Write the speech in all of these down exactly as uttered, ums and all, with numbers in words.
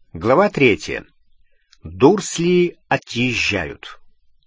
Глава третья. Дурсли отъезжают.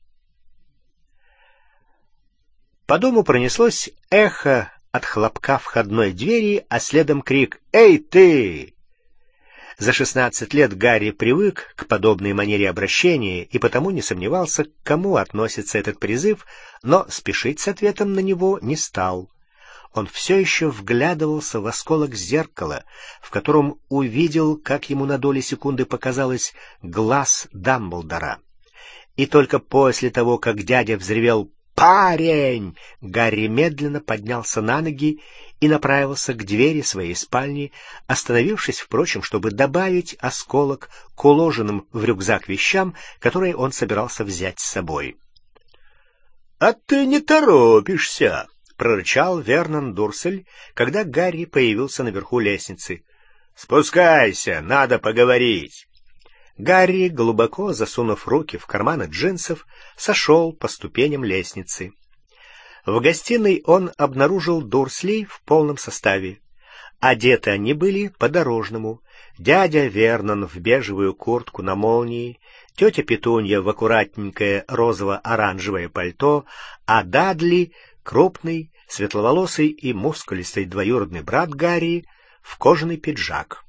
По дому пронеслось эхо от хлопка входной двери, а следом крик «Эй, ты!». За шестнадцать лет Гарри привык к подобной манере обращения и потому не сомневался, к кому относится этот призыв, но спешить с ответом на него не стал. Он все еще вглядывался в осколок зеркала, в котором увидел, как ему на доли секунды показалось, глаз Дамблдора. И только после того, как дядя взревел «Парень!», Гарри медленно поднялся на ноги и направился к двери своей спальни, остановившись, впрочем, чтобы добавить осколок к уложенным в рюкзак вещам, которые он собирался взять с собой. — А ты не торопишься! — прорычал Вернон Дурсель, когда Гарри появился наверху лестницы. — Спускайся, надо поговорить. Гарри, глубоко засунув руки в карманы джинсов, сошел по ступеням лестницы. В гостиной он обнаружил Дурслей в полном составе. Одеты они были по-дорожному. Дядя Вернон в бежевую куртку на молнии, тетя Петунья в аккуратненькое розово-оранжевое пальто, а Дадли — крупный, светловолосый и мускулистый двоюродный брат Гарри, в кожаный пиджак.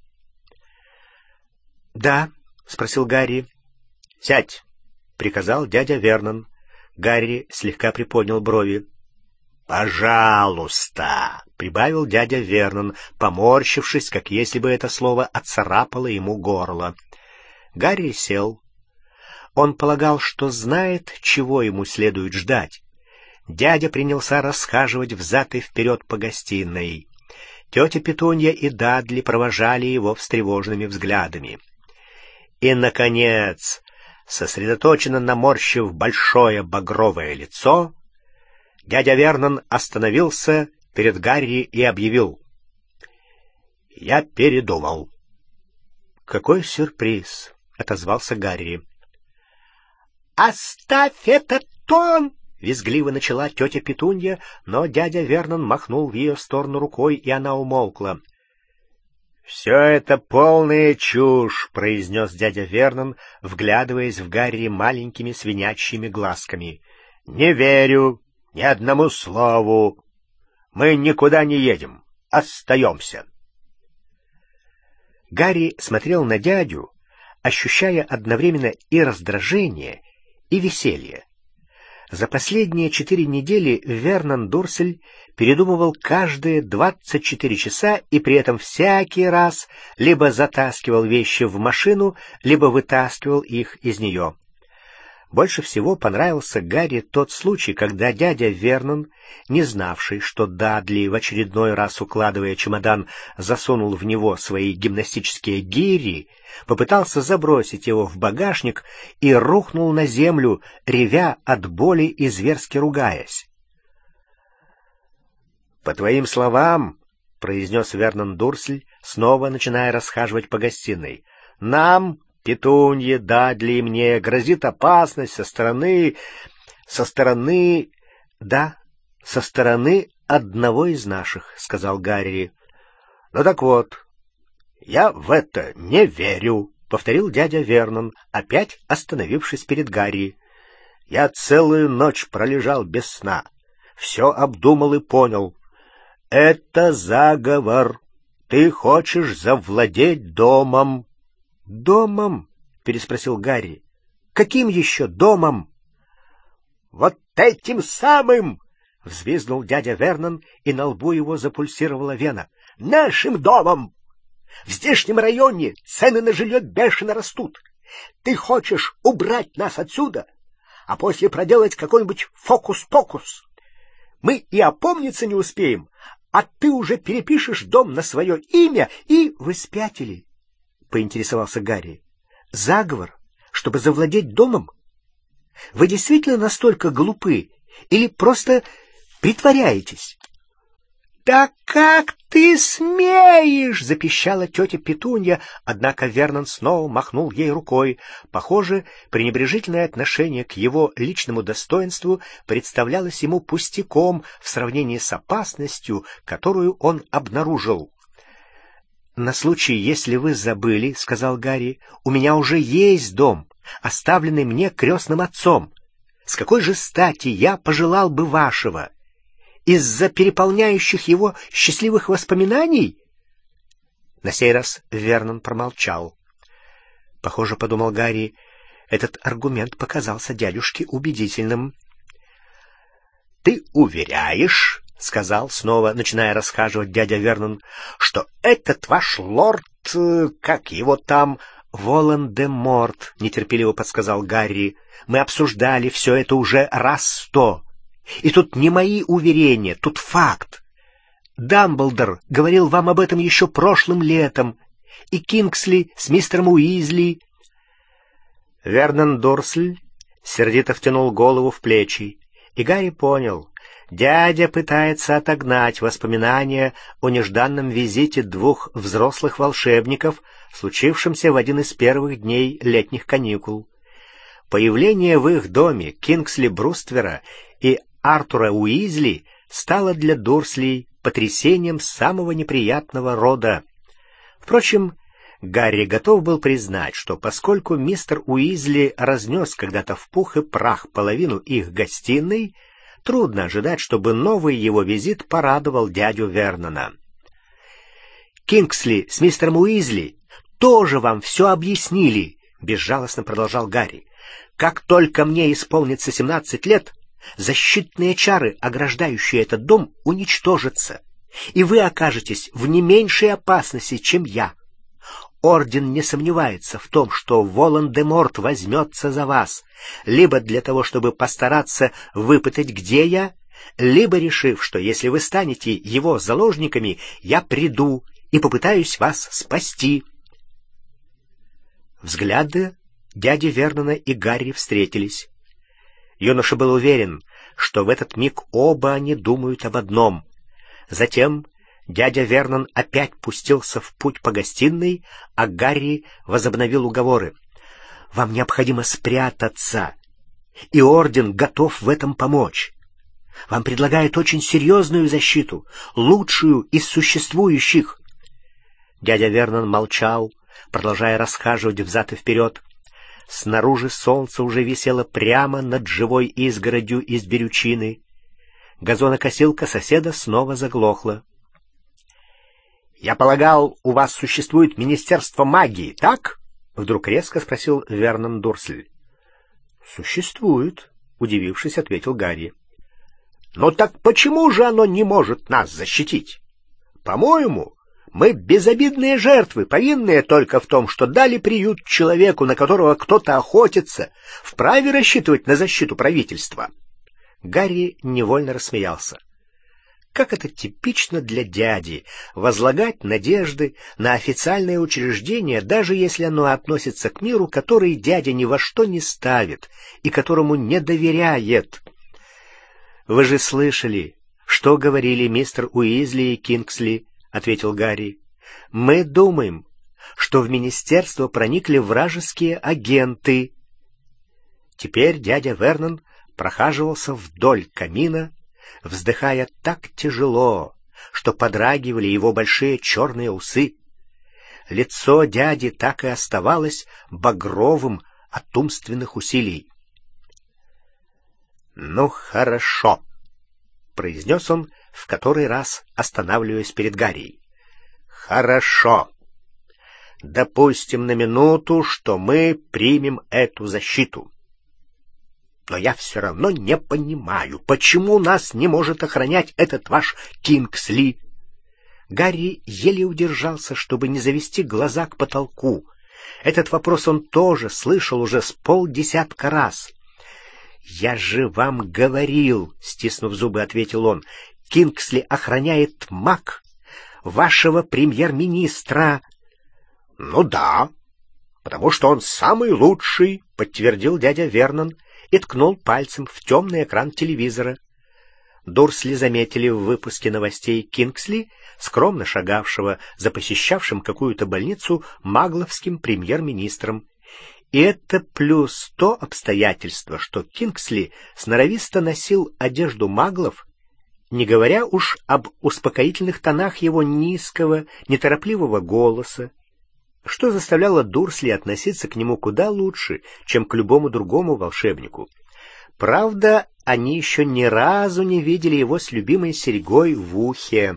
— Да, — спросил Гарри. — Сядь, — приказал дядя Вернон. Гарри слегка приподнял брови. — Пожалуйста, — прибавил дядя Вернон, поморщившись, как если бы это слово отцарапало ему горло. Гарри сел. Он полагал, что знает, чего ему следует ждать. Дядя принялся расхаживать взад и вперед по гостиной. Тетя Петунья и Дадли провожали его встревоженными взглядами. И, наконец, сосредоточенно наморщив большое багровое лицо, дядя Вернон остановился перед Гарри и объявил: — Я передумал. — Какой сюрприз! — отозвался Гарри. — Оставь этот тон! — визгливо начала тетя Петунья, но дядя Вернон махнул в ее сторону рукой, и она умолкла. — Все это полная чушь, — произнес дядя Вернон, вглядываясь в Гарри маленькими свинячьими глазками. — Не верю ни одному слову. Мы никуда не едем, остаемся. Гарри смотрел на дядю, ощущая одновременно и раздражение, и веселье. За последние четыре недели Вернон Дурсель передумывал каждые двадцать четыре часа и при этом всякий раз либо затаскивал вещи в машину, либо вытаскивал их из нее. Больше всего понравился Гарри тот случай, когда дядя Вернон, не знавший, что Дадли, в очередной раз укладывая чемодан, засунул в него свои гимнастические гири, попытался забросить его в багажник и рухнул на землю, ревя от боли и зверски ругаясь. — По твоим словам, — произнес Вернон Дурсель, снова начиная расхаживать по гостиной, — нам, Петунье, Дадли и мне, грозит опасность со стороны... со стороны... — Да, со стороны одного из наших, — сказал Гарри. — Ну так вот, я в это не верю, — повторил дядя Вернон, опять остановившись перед Гарри. — Я целую ночь пролежал без сна, все обдумал и понял. Это заговор. Ты хочешь завладеть домом. — Домом? — переспросил Гарри. — Каким еще домом? — Вот этим самым! — взвизгнул дядя Вернон, и на лбу его запульсировала вена. — Нашим домом! В здешнем районе цены на жилье бешено растут. Ты хочешь убрать нас отсюда, а после проделать какой-нибудь фокус-покус. Мы и опомниться не успеем, а ты уже перепишешь дом на свое имя и... — Вы спятили? — поинтересовался Гарри. — Заговор, чтобы завладеть домом? Вы действительно настолько глупы или просто притворяетесь? — Да как ты смеешь! — запищала тетя Петунья, однако Вернон снова махнул ей рукой. Похоже, пренебрежительное отношение к его личному достоинству представлялось ему пустяком в сравнении с опасностью, которую он обнаружил. «На случай, если вы забыли, — сказал Гарри, — у меня уже есть дом, оставленный мне крестным отцом. С какой же стати я пожелал бы вашего? Из-за переполняющих его счастливых воспоминаний?» На сей раз Вернон промолчал. Похоже, — подумал Гарри, — этот аргумент показался дядюшке убедительным. «Ты уверяешь, — сказал, снова начиная расхаживать дядя Вернон, — что этот ваш лорд, как его там, Волан-де-Морт, — нетерпеливо подсказал Гарри, — мы обсуждали все это уже раз сто. И тут не мои уверения, тут факт. Дамблдор говорил вам об этом еще прошлым летом, и Кингсли с мистером Уизли». Вернон Дурсль сердито втянул голову в плечи, и Гарри понял — дядя пытается отогнать воспоминания о нежданном визите двух взрослых волшебников, случившемся в один из первых дней летних каникул. Появление в их доме Кингсли Бруствера и Артура Уизли стало для Дурслей потрясением самого неприятного рода. Впрочем, Гарри готов был признать, что поскольку мистер Уизли разнес когда-то в пух и прах половину их гостиной, трудно ожидать, чтобы новый его визит порадовал дядю Вернона. «Кингсли с мистером Уизли тоже вам все объяснили», — безжалостно продолжал Гарри. «Как только мне исполнится семнадцать лет, защитные чары, ограждающие этот дом, уничтожатся, и вы окажетесь в не меньшей опасности, чем я. Орден не сомневается в том, что Волан-де-Морт возьмется за вас, либо для того, чтобы постараться выпытать, где я, либо решив, что если вы станете его заложниками, я приду и попытаюсь вас спасти». Взгляды дяди Вернона и Гарри встретились. Юноша был уверен, что в этот миг оба они думают об одном. Затем дядя Вернон опять пустился в путь по гостиной, а Гарри возобновил уговоры. «Вам необходимо спрятаться, и орден готов в этом помочь. Вам предлагают очень серьезную защиту, лучшую из существующих». Дядя Вернон молчал, продолжая расхаживать взад и вперед. Снаружи солнце уже висело прямо над живой изгородью из берючины. Газонокосилка соседа снова заглохла. «Я полагал, у вас существует Министерство магии, так?» — вдруг резко спросил Вернон Дурсль. «Существует», — удивившись, ответил Гарри. «Ну так почему же оно не может нас защитить? По-моему, мы безобидные жертвы, повинные только в том, что дали приют человеку, на которого кто-то охотится, вправе рассчитывать на защиту правительства». Гарри невольно рассмеялся. Как это типично для дяди — возлагать надежды на официальное учреждение, даже если оно относится к миру, который дядя ни во что не ставит и которому не доверяет. «Вы же слышали, что говорили мистер Уизли и Кингсли», — ответил Гарри. «Мы думаем, что в министерство проникли вражеские агенты». Теперь дядя Вернон прохаживался вдоль камина, вздыхая так тяжело, что подрагивали его большие черные усы. Лицо дяди так и оставалось багровым от умственных усилий. «Ну, хорошо», — произнес он, в который раз останавливаясь перед Гарри. «Хорошо. Допустим на минуту, что мы примем эту защиту. Но я все равно не понимаю, почему нас не может охранять этот ваш Кингсли». Гарри еле удержался, чтобы не завести глаза к потолку. Этот вопрос он тоже слышал уже с полдесятка раз. «Я же вам говорил», — стиснув зубы, ответил он, — «Кингсли охраняет маг, вашего премьер-министра». «Ну да, потому что он самый лучший», — подтвердил дядя Вернон и ткнул пальцем в темный экран телевизора. Дурсли заметили в выпуске новостей Кингсли, скромно шагавшего за посещавшим какую-то больницу магловским премьер-министром. И это плюс то обстоятельство, что Кингсли сноровисто носил одежду маглов, не говоря уж об успокоительных тонах его низкого, неторопливого голоса, что заставляло Дурсли относиться к нему куда лучше, чем к любому другому волшебнику. Правда, они еще ни разу не видели его с любимой серьгой в ухе.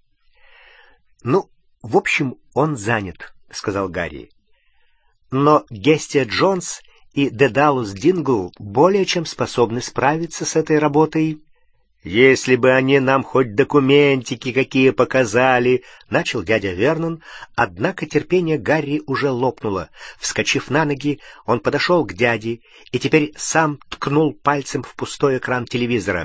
— Ну, в общем, он занят, — сказал Гарри. — Но Гестия Джонс и Дедалус Дингл более чем способны справиться с этой работой. «Если бы они нам хоть документики какие показали», — начал дядя Вернон, однако терпение Гарри уже лопнуло. Вскочив на ноги, он подошел к дяде и теперь сам ткнул пальцем в пустой экран телевизора.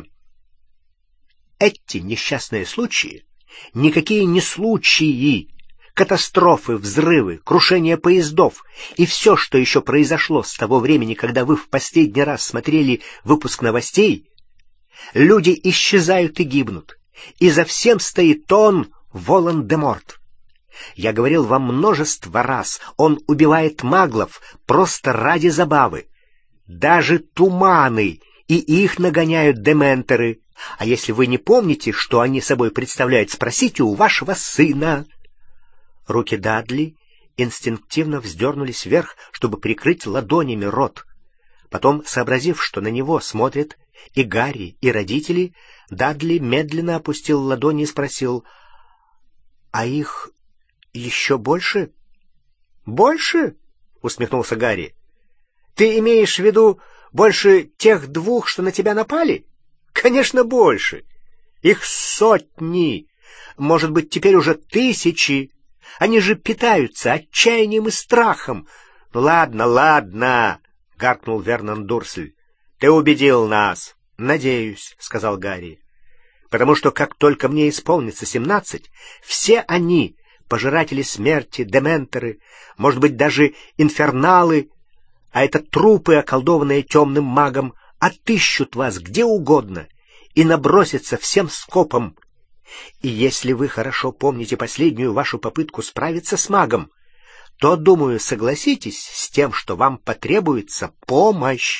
«Эти несчастные случаи никакие не случаи, катастрофы, взрывы, крушение поездов и все, что еще произошло с того времени, когда вы в последний раз смотрели выпуск новостей. Люди исчезают и гибнут, и за всем стоит он, Волан-де-Морт. Я говорил вам множество раз, он убивает маглов просто ради забавы. Даже туманы, и их нагоняют дементоры. А если вы не помните, что они собой представляют, спросите у вашего сына». Руки Дадли инстинктивно вздернулись вверх, чтобы прикрыть ладонями рот. Потом, сообразив, что на него смотрят и Гарри, и родители, Дадли медленно опустил ладони и спросил: «А их еще больше?» «Больше?» — усмехнулся Гарри. «Ты имеешь в виду больше тех двух, что на тебя напали?» «Конечно, больше. Их сотни, может быть, теперь уже тысячи. Они же питаются отчаянием и страхом». «Ладно, ладно», — гаркнул Вернон Дурсль. «Ты убедил нас». «Надеюсь», — сказал Гарри, «потому что как только мне исполнится семнадцать, все они, пожиратели смерти, дементоры, может быть, даже инферналы, а это трупы, околдованные темным магом, отыщут вас где угодно и набросятся всем скопом. И если вы хорошо помните последнюю вашу попытку справиться с магом, то, думаю, согласитесь с тем, что вам потребуется помощь».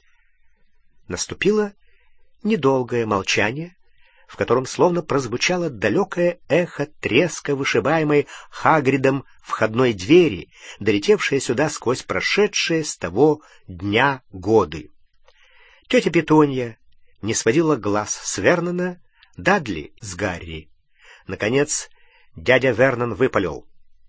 Наступило недолгое молчание, в котором словно прозвучало далекое эхо треска, вышибаемой Хагридом входной двери, долетевшее сюда сквозь прошедшие с того дня годы. Тетя Петунья не сводила глаз с Вернона, Дадли с Гарри. Наконец дядя Вернон выпалил: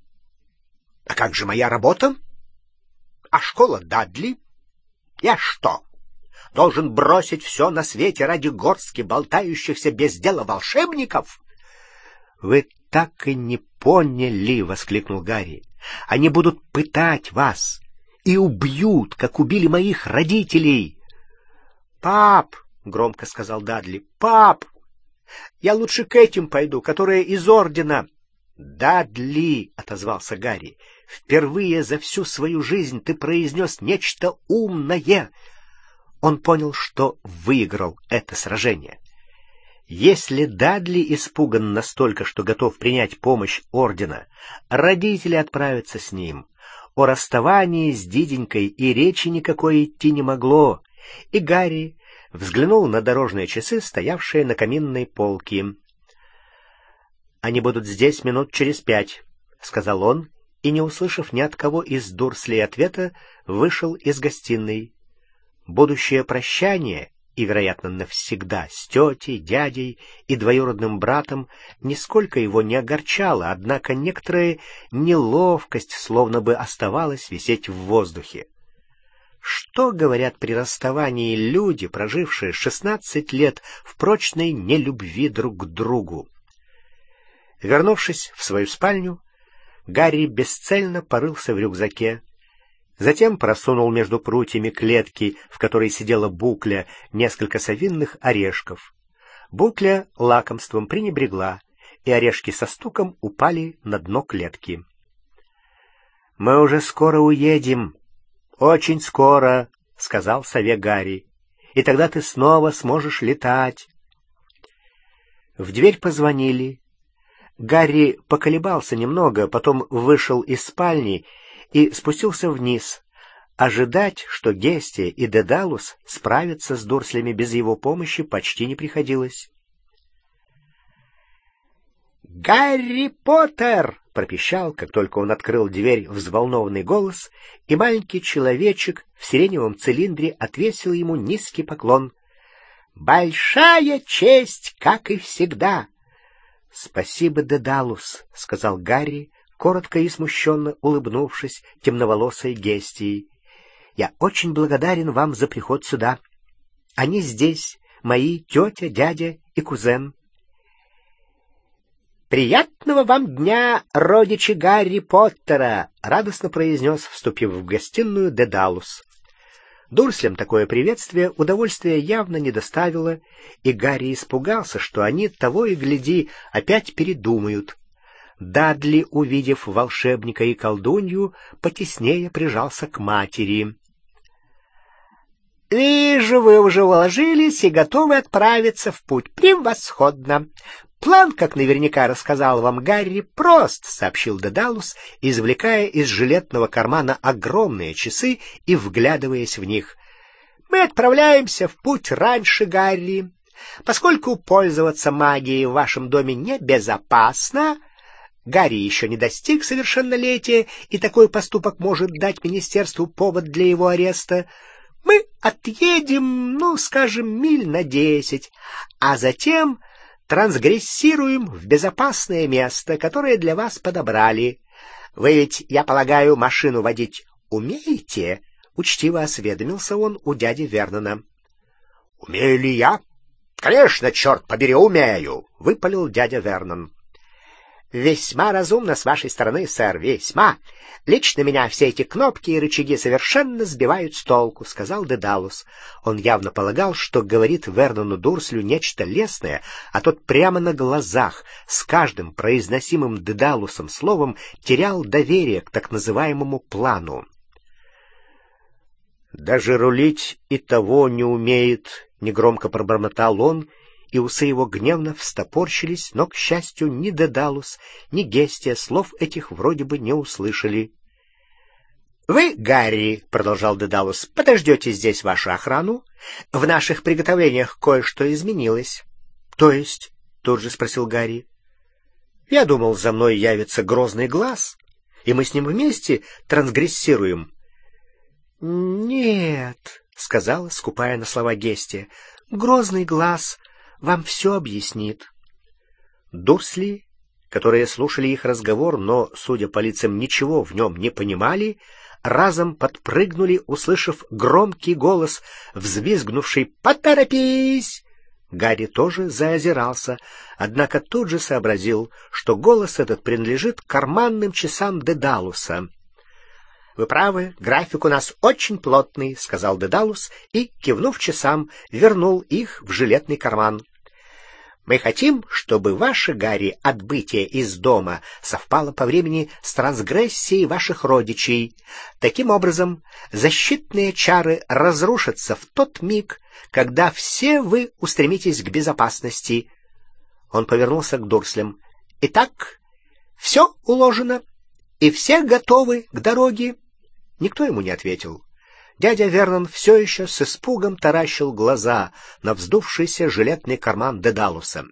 «А как же моя работа? А школа Дадли? Я что, должен бросить все на свете ради горстки болтающихся без дела волшебников?» «Вы так и не поняли!» — воскликнул Гарри. «Они будут пытать вас и убьют, как убили моих родителей!» «Пап!» — громко сказал Дадли. «Пап! Я лучше к этим пойду, которые из ордена». «Дадли!» — отозвался Гарри. «Впервые за всю свою жизнь ты произнес нечто умное». Он понял, что выиграл это сражение. Если Дадли испуган настолько, что готов принять помощь ордена, родители отправятся с ним. О расставании с диденькой и речи никакой идти не могло, и Гарри взглянул на дорожные часы, стоявшие на каминной полке. «Они будут здесь минут через пять», — сказал он, и, не услышав ни от кого из Дурслей ответа, вышел из гостиной. Будущее прощание, и, вероятно, навсегда, с тетей, дядей и двоюродным братом нисколько его не огорчало, однако некоторая неловкость словно бы оставалась висеть в воздухе. Что говорят при расставании люди, прожившие шестнадцать лет в прочной нелюбви друг к другу? Вернувшись в свою спальню, Гарри бесцельно порылся в рюкзаке, затем просунул между прутьями клетки, в которой сидела Букля, несколько совинных орешков. Букля лакомством пренебрегла, и орешки со стуком упали на дно клетки. — Мы уже скоро уедем. — Очень скоро, — сказал сове Гарри. — И тогда ты снова сможешь летать. В дверь позвонили. Гарри поколебался немного, потом вышел из спальни и спустился вниз. Ожидать, что Гестия и Дедалус справятся с Дурслями без его помощи, почти не приходилось. «Гарри Поттер!» — пропищал, как только он открыл дверь, взволнованный голос, и маленький человечек в сиреневом цилиндре отвесил ему низкий поклон. «Большая честь, как и всегда!» «Спасибо, Дедалус», — сказал Гарри, коротко и смущенно улыбнувшись темноволосой Гестии. «Я очень благодарен вам за приход сюда. Они здесь, мои тетя, дядя и кузен». «Приятного вам дня, родичи Гарри Поттера!» — радостно произнес, вступив в гостиную, Дедалус. Дурслям такое приветствие удовольствия явно не доставило, и Гарри испугался, что они, того и гляди, опять передумают. Дадли, увидев волшебника и колдунью, потеснее прижался к матери. «Вижу, вы уже уложились и готовы отправиться в путь. Превосходно! План, как наверняка рассказал вам Гарри, прост», — сообщил Дедалус, извлекая из жилетного кармана огромные часы и вглядываясь в них. «Мы отправляемся в путь раньше Гарри. Поскольку пользоваться магией в вашем доме небезопасно, Гарри еще не достиг совершеннолетия, и такой поступок может дать министерству повод для его ареста, мы отъедем, ну, скажем, миль на десять, а затем трансгрессируем в безопасное место, которое для вас подобрали. Вы ведь, я полагаю, машину водить умеете?» — учтиво осведомился он у дяди Вернона. «Умею ли я? Конечно, черт побери, умею!» — выпалил дядя Вернон. «Весьма разумно с вашей стороны, сэр, весьма. Лично меня все эти кнопки и рычаги совершенно сбивают с толку», — сказал Дедалус. Он явно полагал, что говорит Вернону Дурслю нечто лестное, а тот прямо на глазах с каждым произносимым Дедалусом словом терял доверие к так называемому плану. «Даже рулить и того не умеет», — негромко пробормотал он, и усы его гневно встопорщились, но, к счастью, ни Дедалус, ни Гестия слов этих вроде бы не услышали. «Вы, Гарри, — продолжал Дедалус, — подождете здесь вашу охрану. В наших приготовлениях кое-что изменилось». «То есть?» — тут же спросил Гарри. «Я думал, за мной явится грозный глаз, и мы с ним вместе трансгрессируем». «Нет, — сказала, скупая на слова Гестия, — грозный глаз вам все объяснит». Дурсли, которые слушали их разговор, но, судя по лицам, ничего в нем не понимали, разом подпрыгнули, услышав громкий голос, взвизгнувший «Поторопись!». Гарри тоже заозирался, однако тут же сообразил, что голос этот принадлежит карманным часам Дедалуса. «Вы правы, график у нас очень плотный», — сказал Дедалус и, кивнув часам, вернул их в жилетный карман. «Мы хотим, чтобы ваше, Гарри, отбытие из дома совпало по времени с трансгрессией ваших родичей. Таким образом, защитные чары разрушатся в тот миг, когда все вы устремитесь к безопасности». Он повернулся к Дурслям. «Итак, все уложено, и все готовы к дороге?» Никто ему не ответил. Дядя Вернон все еще с испугом таращил глаза на вздувшийся жилетный карман Дедалуса.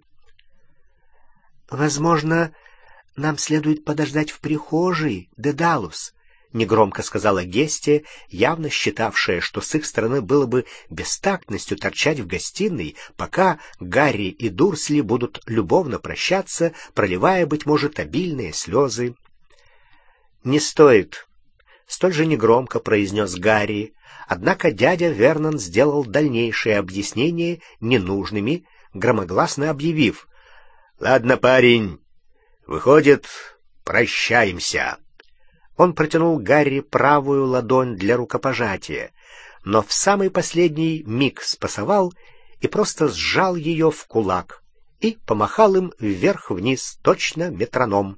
«Возможно, нам следует подождать в прихожей, Дедалус», — негромко сказала Гестия, явно считавшая, что с их стороны было бы бестактностью торчать в гостиной, пока Гарри и Дурсли будут любовно прощаться, проливая, быть может, обильные слезы. «Не стоит», — столь же негромко произнес Гарри, однако дядя Вернон сделал дальнейшие объяснения ненужными, громогласно объявив: «Ладно, парень, выходит, прощаемся». Он протянул Гарри правую ладонь для рукопожатия, но в самый последний миг спасовал и просто сжал ее в кулак и помахал им вверх-вниз, точно метроном.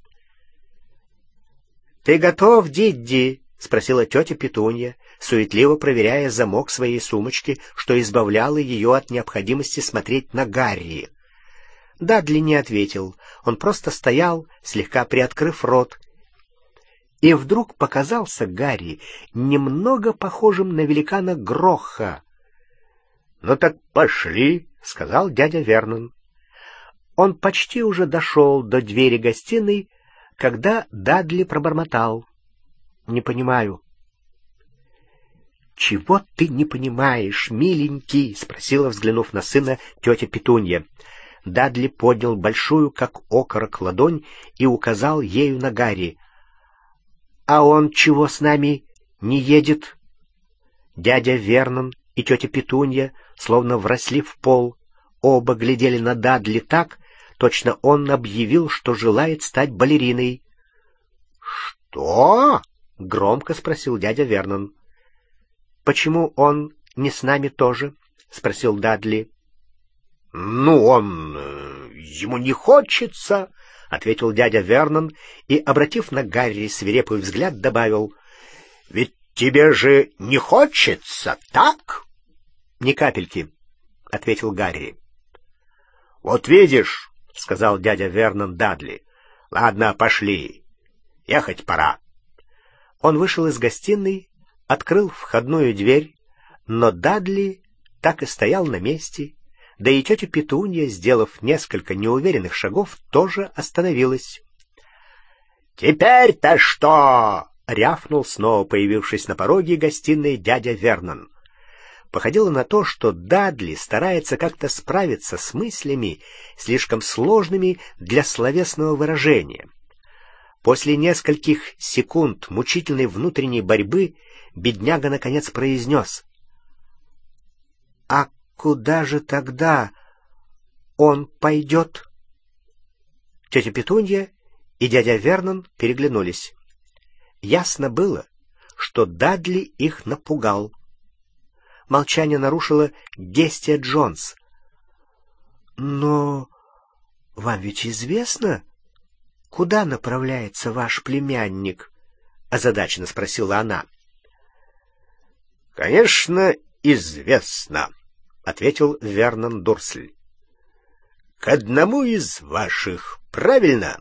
«Ты готов, Дидди?» — спросила тетя Петунья, суетливо проверяя замок своей сумочки, что избавляло ее от необходимости смотреть на Гарри. Дадли не ответил, он просто стоял, слегка приоткрыв рот. И вдруг показался Гарри немного похожим на великана Гроха. «Ну так пошли», — сказал дядя Вернон. Он почти уже дошел до двери гостиной, когда Дадли пробормотал: «Не понимаю». «Чего ты не понимаешь, миленький?» — спросила, взглянув на сына, тетя Петунья. Дадли поднял большую, как окорок, ладонь и указал ею на Гарри. «А он чего с нами не едет?» Дядя Вернон и тетя Петунья, словно вросли в пол, оба глядели на Дадли так, точно он объявил, что желает стать балериной. «Что?» — громко спросил дядя Вернон. «Почему он не с нами тоже?» — спросил Дадли. «Ну, он... ему не хочется», — ответил дядя Вернон и, обратив на Гарри свирепый взгляд, добавил: «Ведь тебе же не хочется, так?» «Ни капельки», — ответил Гарри. «Вот видишь», — сказал дядя Вернон Дадли. «Ладно, пошли. Ехать пора». Он вышел из гостиной, открыл входную дверь, но Дадли так и стоял на месте, да и тетя Петунья, сделав несколько неуверенных шагов, тоже остановилась. «Теперь-то что?» — рявкнул, снова появившись на пороге гостиной, дядя Вернон. Походило на то, что Дадли старается как-то справиться с мыслями, слишком сложными для словесного выражения. После нескольких секунд мучительной внутренней борьбы бедняга наконец произнес: «А куда же тогда он пойдет?» Тетя Петунья и дядя Вернон переглянулись. Ясно было, что Дадли их напугал. Молчание нарушила Гестия Джонс. «Но вам ведь известно, куда направляется ваш племянник?» — озадаченно спросила она. «Конечно, известно», — ответил Вернон Дурсль. «К одному из ваших, правильно?»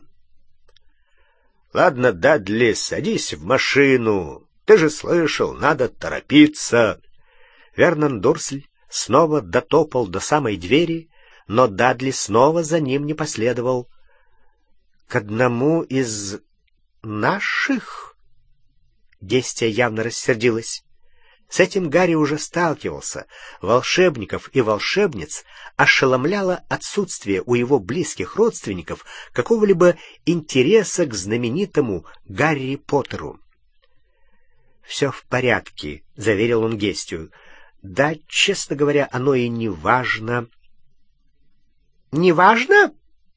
«Ладно, Дадли, садись в машину. Ты же слышал, надо торопиться». Вернон Дурсль снова дотопал до самой двери, но Дадли снова за ним не последовал. «К одному из наших?» Гестия явно рассердилась. С этим Гарри уже сталкивался. Волшебников и волшебниц ошеломляло отсутствие у его близких родственников какого-либо интереса к знаменитому Гарри Поттеру. «Все в порядке», — заверил он Гестию. «Да, честно говоря, оно и не важно». «Не важно?»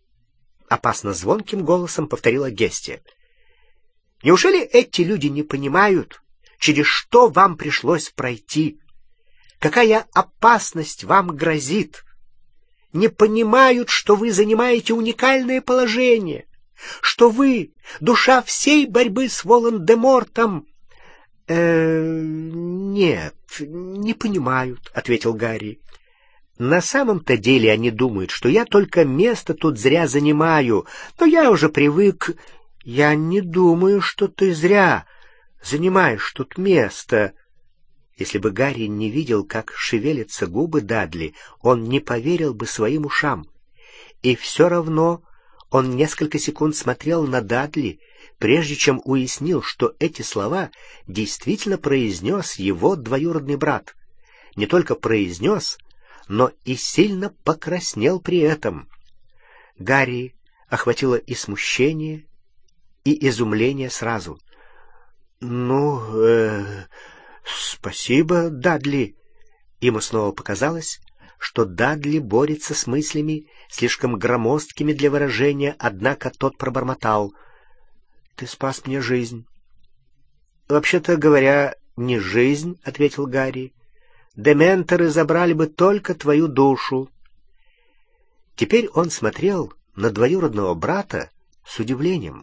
— опасно звонким голосом повторила Гестия. «Неужели эти люди не понимают, через что вам пришлось пройти? Какая опасность вам грозит? Не понимают, что вы занимаете уникальное положение, что вы — душа всей борьбы с Волан-де-Мортом?» «Э, нет, не понимают», — ответил Гарри. «На самом-то деле они думают, что я только место тут зря занимаю, но я уже привык...» «Я не думаю, что ты зря занимаешь тут место». Если бы Гарри не видел, как шевелятся губы Дадли, он не поверил бы своим ушам. И все равно он несколько секунд смотрел на Дадли, прежде чем уяснил, что эти слова действительно произнес его двоюродный брат. Не только произнес, но и сильно покраснел при этом. Гарри охватило и смущение, и изумление сразу. «Ну, э, спасибо, Дадли». Ему снова показалось, что Дадли борется с мыслями, слишком громоздкими для выражения, однако тот пробормотал: «Ты спас мне жизнь». «Вообще-то говоря, не жизнь», — ответил Гарри. «Дементоры забрали бы только твою душу». Теперь он смотрел на двоюродного брата с удивлением.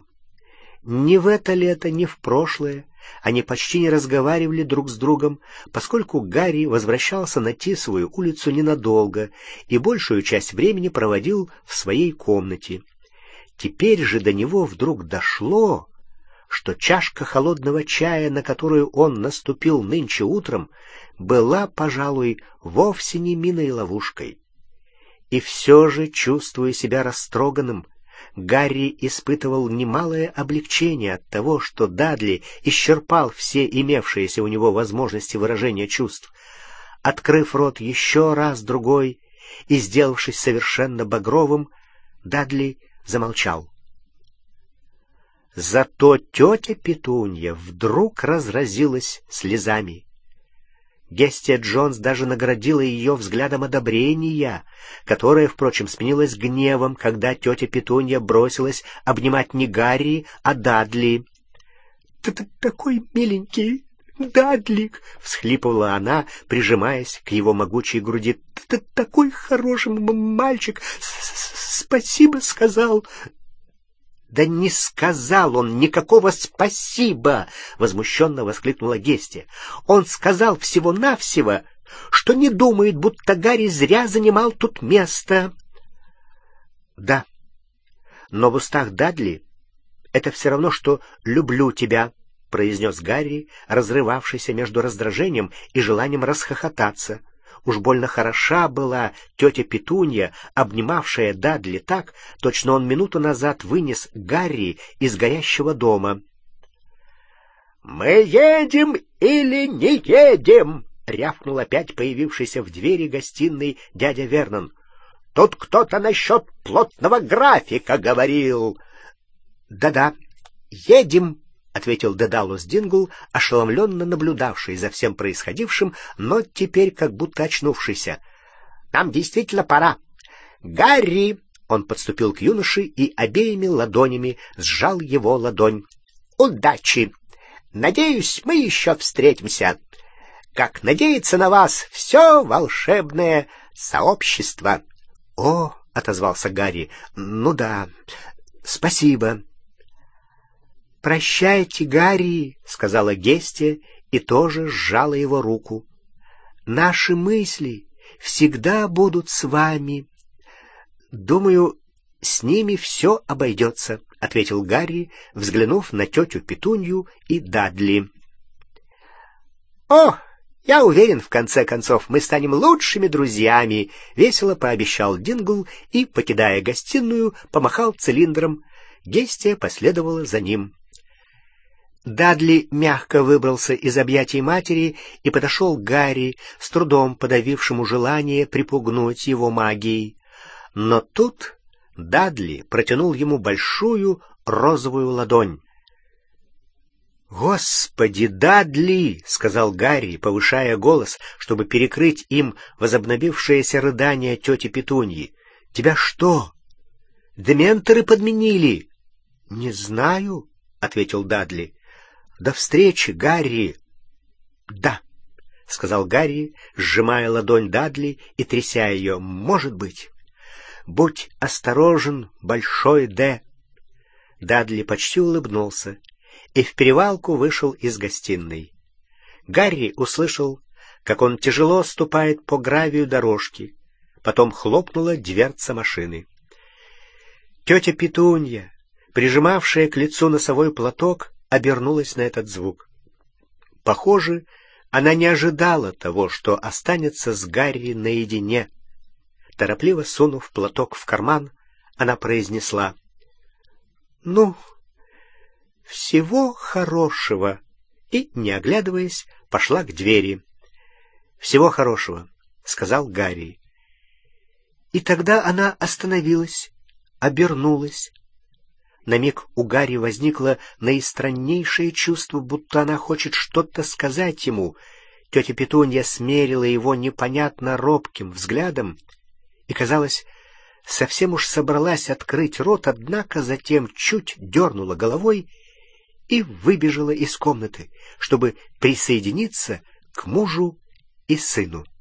Ни в это лето, ни в прошлое они почти не разговаривали друг с другом, поскольку Гарри возвращался на Тисовую улицу ненадолго и большую часть времени проводил в своей комнате. Теперь же до него вдруг дошло, что чашка холодного чая, на которую он наступил нынче утром, была, пожалуй, вовсе не миной ловушкой. И все же, чувствуя себя растроганным, Гарри испытывал немалое облегчение от того, что Дадли исчерпал все имевшиеся у него возможности выражения чувств. Открыв рот еще раз-другой и сделавшись совершенно багровым, Дадли замолчал. Зато тетя Петунья вдруг разразилась слезами. Гестия Джонс даже наградила ее взглядом одобрения, которое, впрочем, сменилось гневом, когда тетя Петунья бросилась обнимать не Гарри, а Дадли. «Ты такой миленький, Дадлик!» — всхлипывала она, прижимаясь к его могучей груди. «Ты такой хороший мальчик! Спасибо сказал!» «Да не сказал он никакого спасибо!» — возмущенно воскликнула Гестия. «Он сказал всего-навсего, что не думает, будто Гарри зря занимал тут место». «Да, но в устах Дадли это все равно, что «люблю тебя», — произнес Гарри, разрывавшийся между раздражением и желанием расхохотаться. Уж больно хороша была тетя Петунья, обнимавшая Дадли так, точно он минуту назад вынес Гарри из горящего дома. «Мы едем или не едем?» — рявкнул опять появившийся в двери гостиной дядя Вернон. «Тут кто-то насчет плотного графика говорил». «Да-да, едем», — ответил Дедалус Дингл, ошеломленно наблюдавший за всем происходившим, но теперь как будто очнувшийся. «Нам действительно пора. Гарри!» — он подступил к юноше и обеими ладонями сжал его ладонь. «Удачи! Надеюсь, мы еще встретимся. Как надеется на вас все волшебное сообщество!» «О!» — отозвался Гарри. «Ну да, спасибо». «Прощайте, Гарри», — сказала Гестия и тоже сжала его руку. «Наши мысли всегда будут с вами». «Думаю, с ними все обойдется», — ответил Гарри, взглянув на тетю Петунью и Дадли. «О, я уверен, в конце концов, мы станем лучшими друзьями», — весело пообещал Дингл и, покидая гостиную, помахал цилиндром. Гестия последовала за ним. Дадли мягко выбрался из объятий матери и подошел к Гарри, с трудом подавившему желание припугнуть его магией. Но тут Дадли протянул ему большую розовую ладонь. «Господи, Дадли!» — сказал Гарри, повышая голос, чтобы перекрыть им возобновившееся рыдание тети Петуньи. «Тебя что, дементоры подменили?» «Не знаю», — ответил Дадли. «До встречи, Гарри!» «Да», — сказал Гарри, сжимая ладонь Дадли и тряся ее. «Может быть. Будь осторожен, большой Д». Дадли почти улыбнулся и в перевалку вышел из гостиной. Гарри услышал, как он тяжело ступает по гравию дорожки. Потом хлопнула дверца машины. Тетя Петунья, прижимавшая к лицу носовой платок, обернулась на этот звук. Похоже, она не ожидала того, что останется с Гарри наедине. Торопливо сунув платок в карман, она произнесла: «Ну, всего хорошего», и, не оглядываясь, пошла к двери. «Всего хорошего», — сказал Гарри. И тогда она остановилась, обернулась. На миг у Гарри возникло наистраннейшее чувство, будто она хочет что-то сказать ему. Тетя Петунья смерила его непонятно робким взглядом и, казалось, совсем уж собралась открыть рот, однако затем чуть дернула головой и выбежала из комнаты, чтобы присоединиться к мужу и сыну.